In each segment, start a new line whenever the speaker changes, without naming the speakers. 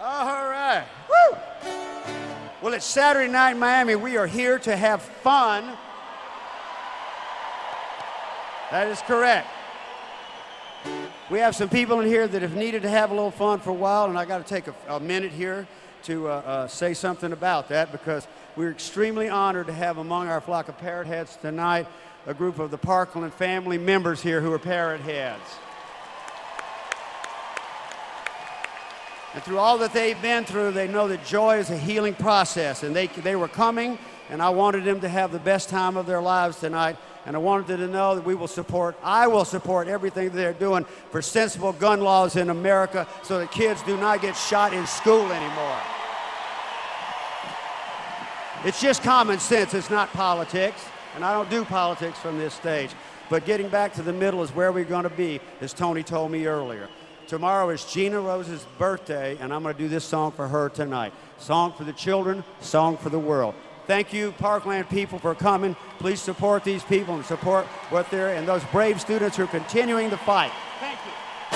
All right. Woo! Well, it's Saturday night in Miami. We are here to have fun. That is correct. We have some people in here that have needed to have a little fun for a while, and I got to take a minute here to say something about that, because we're extremely honored to have among our flock of parrot heads tonight a group of the Parkland family members here who are parrot heads. And through all that they've been through, they know that joy is a healing process, and they were coming, and I wanted them to have the best time of their lives tonight, and I wanted them to know that I will support everything that they're doing for sensible gun laws in America so that kids do not get shot in school anymore. It's just common sense, it's not politics, and I don't do politics from this stage, but getting back to the middle is where we're going to be, as Tony told me earlier. Tomorrow is Gina Rose's birthday, and I'm going to do this song for her tonight. Song for the children, song for the world. Thank you, Parkland people, for coming. Please support these people and support what they're, and those brave students who are continuing the fight. Thank you.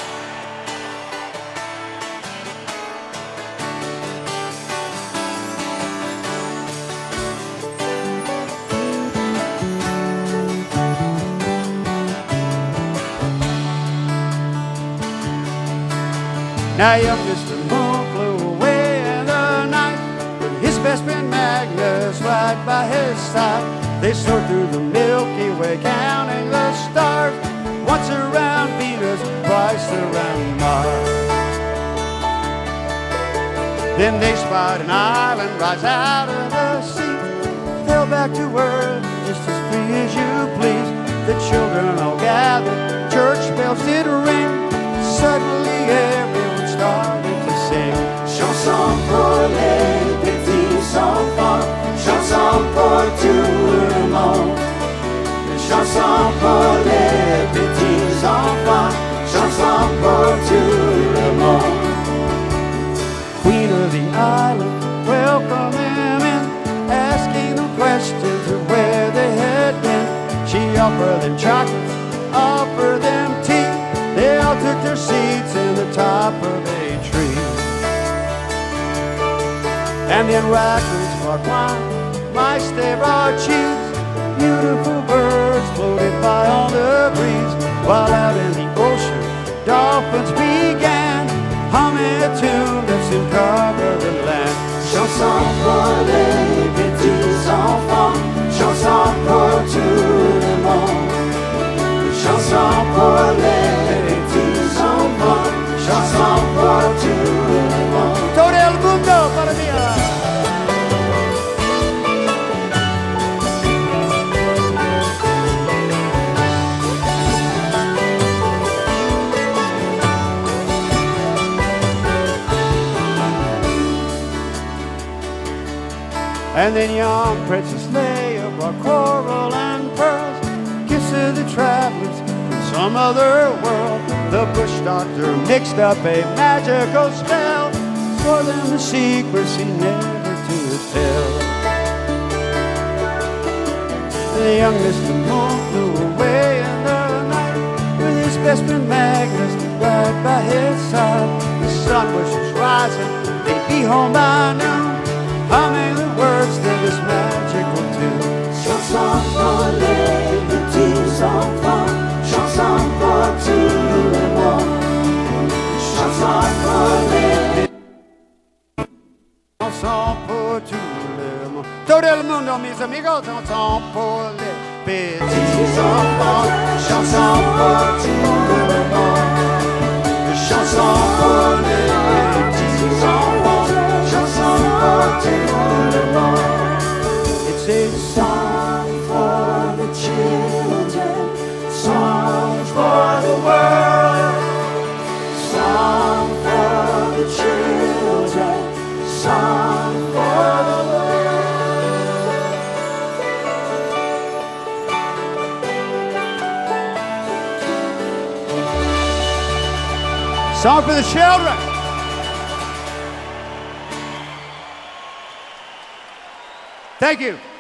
Now young Mr. Moon flew away in the night with his best friend Magnus right by his side. They soared through the Milky Way counting the stars, once around Venus, twice around Mars. Then they spied an island rise out of the sea, fell back to earth just as free as you please. The children all gathered, church bells did ring, suddenly everyone started to sing. Chanson pour les petits enfants, chanson pour tout le monde. Chanson pour les petits enfants, chanson pour tout le monde. Queen of the island, welcome them in, asking them questions of where they had been. She offered them chocolates, offered them tea. They all took their seats in the top of a tree. And then raccoons brought wine, mice they brought cheese. Beautiful birds floated by on the breeze, while out in the ocean, dolphins began humming a tune that soon covered the land. Chanson pour les petits enfants, chanson pour tout le monde. Chanson pour les petits enfants, chanson pour tout le monde. Todo el mundo para mí. And then young Princess Leia brought coral and pearls, gifts to the travelers from some other world. The bush doctor mixed up a magical spell for them the secrecy never to tell. The young Mr. Moon flew away in the night with his best friend Magnus right by his side. The sun was just rising, they'd be home by noon, humming the words to this magical tune. Chanson pour les petits enfants, chanson pour tout le monde. Chanson pour les chanson pour tout le monde. Todo el mundo, mis amigos, chanson pour les petits enfants, chanson pour tout le monde. Chanson pour les petits enfants, chanson pour tout le monde. It's a song for the children, song for the world, song for the children, song for the world. Song for the children. Thank you.